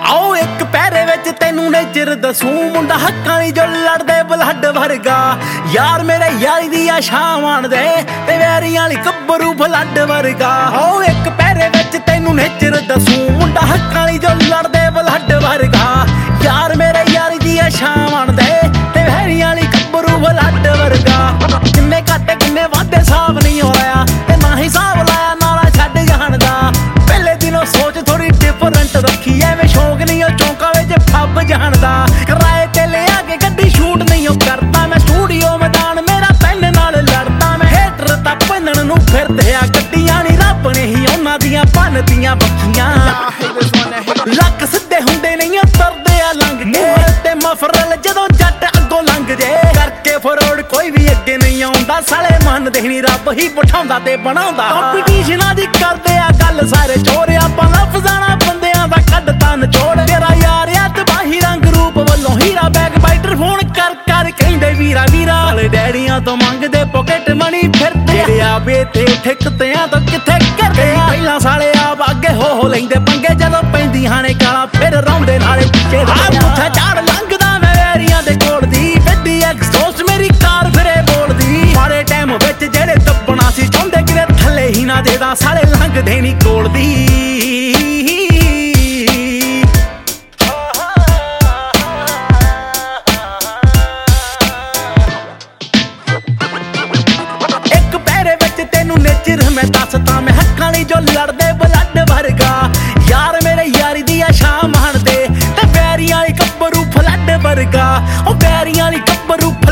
आओ एक पैरे विच तैनू नेचर दसूं मुंडा हक्कां दी जो लड़दे ब्लड वर्गा यार मेरे यारी दी शाम आण दे ते वैरियां वाली गब्बरू ब्लड वर्गा आओ एक पैरे विच तैनू नेचर दसूं मुंडा हक्कां दी जो लड़दे ब्लड वर्गा यार मेरे यारी दी शाम आण दे ते वैरियां वाली गब्बरू ब्लड वर्गा किन्ने घट किन्ने वादे साफ नहीं हो रहा ते ना ही साफ लाया नाला छड्ड जाण दा पहले दिनों सोच थोड़ी डिफरेंट रखी एवें शौक नहीं चौंका विच फब जानदा किराए ते ले आके गड्डी शूट नहीं करता मैं स्टूडियो मैदान मेरा पेन नाल लड़दा मैं हेटर तां भनण नूं फिरदे आ गड्डियां नी रब ने ही उन्हां दियां भनदियां बखियां लक सिद्धे हुंदे नहीं तरदे आ लंघ के ते मफरल जदों जट अगों लंघ जे करके फरोड़ कोई भी अगे नहीं आउंदा साले मनदे नहीं रब ही बिठाउंदा ते बनाउंदा कंपीटीशनां दी करदे आ गल सारे चोर आपां लफज़ां बंदियां दा कड्डदा नचोड़ तेरा यार तबाही रंग रूप वल्लों हीरा बैक बाइटर फोन कर कर कहिंदे वीरा वीरा वाले डैडियां तो मंगदे पॉकेट मनी फिरदे जेड़े आ बेते ठिकतियां तो किथे करदे पहलां साले आप अगे हो लैंदे पंगे जदों पैंदियां ने गालां फिर रौंदे नाले पिछे पुੱਠਾ ਝਾੜ लंघदा मैं वैरियां दे कोल दी गड्डी एक्सहॉस्ट मेरी कार फिरे बोलदी मारे टाइम विच जेड़े दबना सी चाहुंदे किते थल्ले ही ना देदा साले लंघदे नी कोल दी मैं दसदा मैं हक्कां दी जो लड़दे ब्लड वर्गा यार मेरे यारी दी शाम आण दे ते वैरियां वाली गब्बरू फ्लड वर्गा ओ वैरियां वाली गब्बरू